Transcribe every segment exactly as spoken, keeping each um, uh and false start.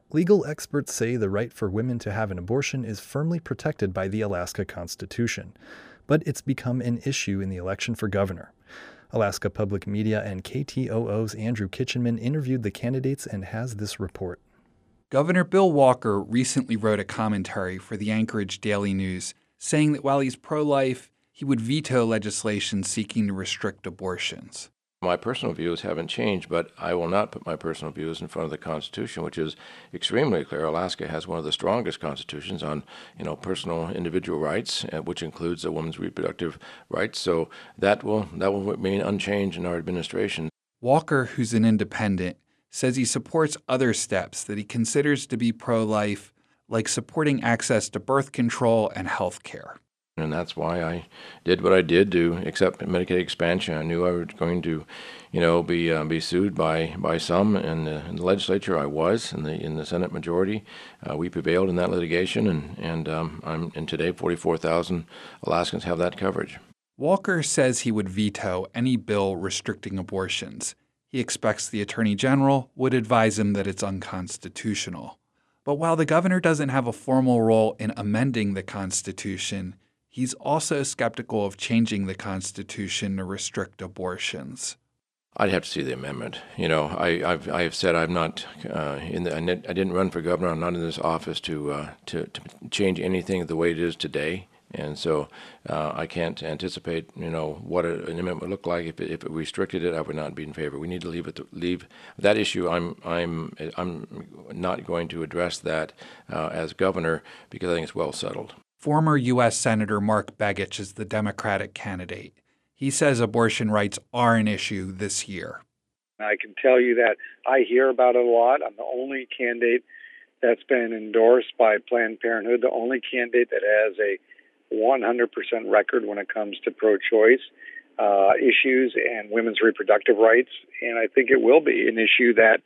Legal experts say the right for women to have an abortion is firmly protected by the Alaska Constitution, but it's become an issue in the election for governor. Alaska Public Media and K T O O's Andrew Kitchenman interviewed the candidates and has this report. Governor Bill Walker recently wrote a commentary for the Anchorage Daily News saying that while he's pro-life, he would veto legislation seeking to restrict abortions. My personal views haven't changed, but I will not put my personal views in front of the Constitution, which is extremely clear. Alaska has one of the strongest constitutions on, you know, personal individual rights, uh, which includes a woman's reproductive rights. So that will that will remain unchanged in our administration. Walker, who's an independent, says he supports other steps that he considers to be pro-life, like supporting access to birth control and health care. And that's why I did what I did to accept Medicaid expansion. I knew I was going to, you know, be uh, be sued by by some in the, in the legislature. I was in the in the Senate majority. Uh, we prevailed in that litigation, and and um, I'm and today forty-four thousand Alaskans have that coverage. Walker says he would veto any bill restricting abortions. He expects the Attorney General would advise him that it's unconstitutional. But while the governor doesn't have a formal role in amending the Constitution, he's also skeptical of changing the Constitution to restrict abortions. I'd have to see the amendment. You know, I, I've I have said I'm not uh, in the. I didn't run for governor. I'm not in this office to uh, to to change anything the way it is today, and so uh, I can't anticipate. You know what a, an amendment would look like if it, if it restricted it. I would not be in favor. We need to leave it. To, leave that issue. I'm I'm I'm not going to address that uh, as governor because I think it's well settled. Former U S Senator Mark Begich is the Democratic candidate. He says abortion rights are an issue this year. I can tell you that I hear about it a lot. I'm the only candidate that's been endorsed by Planned Parenthood, the only candidate that has a one hundred percent record when it comes to pro-choice uh, issues and women's reproductive rights. And I think it will be an issue that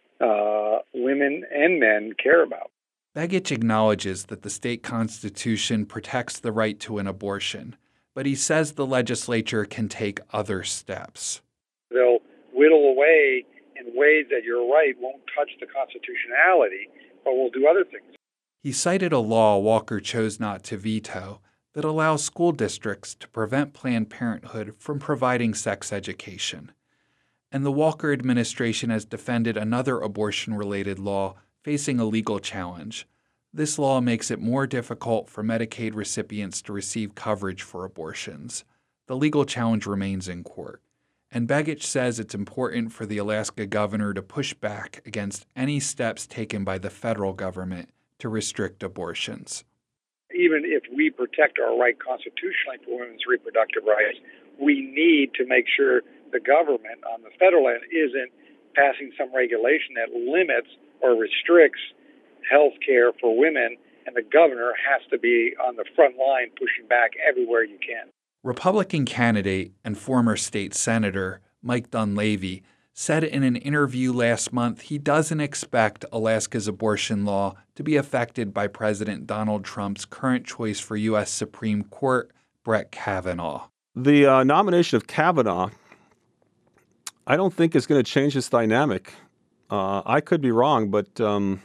uh, women and men care about. Begich acknowledges that the state constitution protects the right to an abortion, but he says the legislature can take other steps. They'll whittle away in ways that, you're right, won't touch the constitutionality, but will do other things. He cited a law Walker chose not to veto that allows school districts to prevent Planned Parenthood from providing sex education. And the Walker administration has defended another abortion-related law facing a legal challenge. This law makes it more difficult for Medicaid recipients to receive coverage for abortions. The legal challenge remains in court, and Begich says it's important for the Alaska governor to push back against any steps taken by the federal government to restrict abortions. Even if we protect our right constitutionally for women's reproductive rights, we need to make sure the government on the federal end isn't passing some regulation that limits or restricts health care for women, and the governor has to be on the front line pushing back everywhere you can. Republican candidate and former state senator Mike Dunleavy said in an interview last month he doesn't expect Alaska's abortion law to be affected by President Donald Trump's current choice for U S Supreme Court, Brett Kavanaugh. The uh, nomination of Kavanaugh, I don't think is going to change this dynamic. Uh, I could be wrong, but um,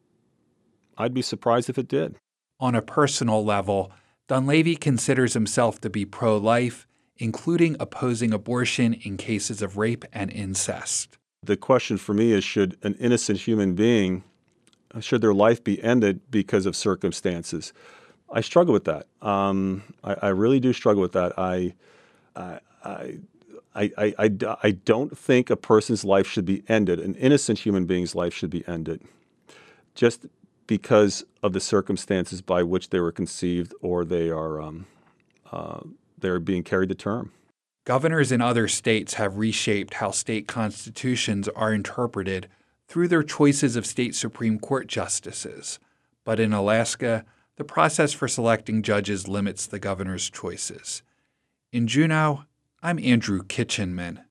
I'd be surprised if it did. On a personal level, Dunleavy considers himself to be pro-life, including opposing abortion in cases of rape and incest. The question for me is, should an innocent human being, should their life be ended because of circumstances? I struggle with that. Um, I, I really do struggle with that. I, I, I I, I, I, I don't think a person's life should be ended, an innocent human being's life should be ended, just because of the circumstances by which they were conceived or they are um, uh, they're being carried to term. Governors in other states have reshaped how state constitutions are interpreted through their choices of state Supreme Court justices. But in Alaska, the process for selecting judges limits the governor's choices. In Juneau, I'm Andrew Kitchenman.